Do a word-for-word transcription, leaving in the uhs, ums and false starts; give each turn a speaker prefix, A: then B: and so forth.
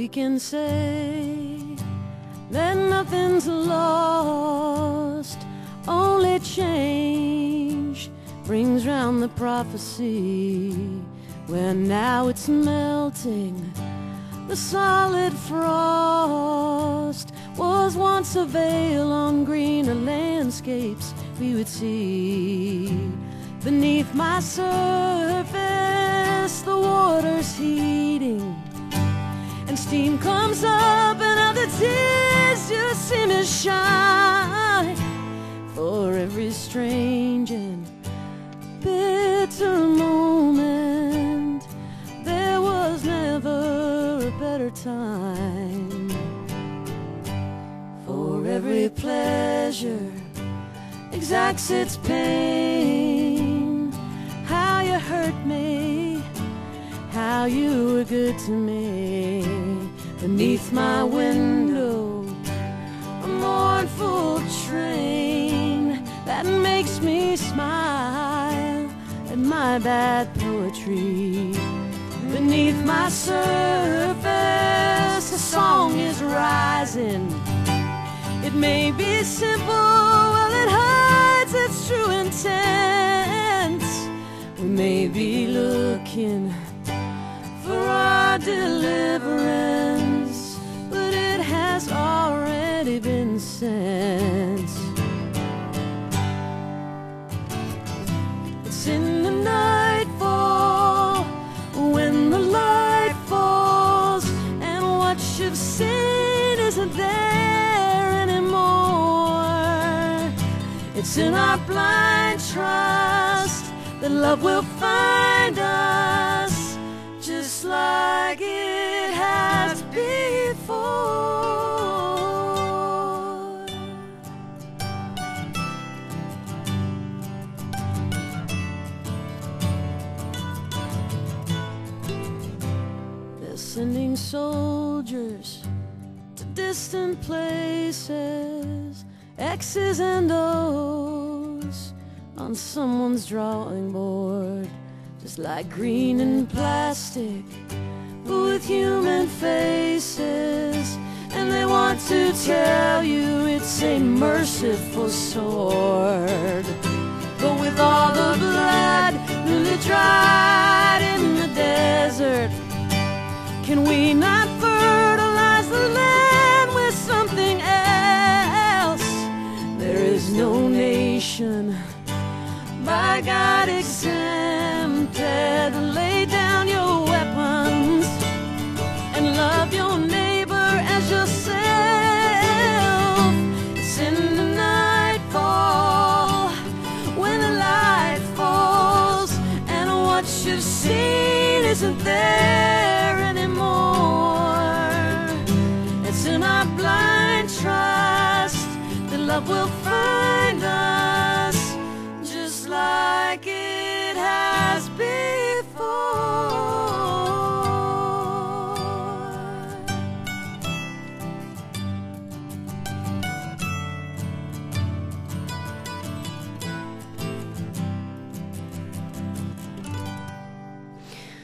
A: we can say that nothing's lost, only change brings round the prophecy, where now it's melting. The solid frost was once a veil on greener landscapes we would see. Beneath my surface, the water's heating, and steam comes up and other tears just seem to shine. For every strange and bitter moment, there was never a better time. For every pleasure exacts its pain. How you hurt me, how you were good to me. Beneath my window, a mournful train that makes me smile at my bad poetry. Beneath my surface, a song is rising. It may be simple, well it hides its true intent. We may be looking for our deliverance, but it has already been sent. It's in the nightfall when the light falls, and what you've seen isn't there anymore. It's in our blind trust that love will find us, just like it has before. They're sending soldiers to distant places, X's and O's on someone's drawing board, just like green and plastic, but with human faces. And they want to tell you it's a merciful sword, but with all the blood newly dried in the desert, can we not fertilize the land with something else? There is no nation by God exempted. Lay down your weapons and love your neighbor as yourself. It's in the nightfall when the light falls, and what you've seen isn't there anymore. It's in our blind trust that love will find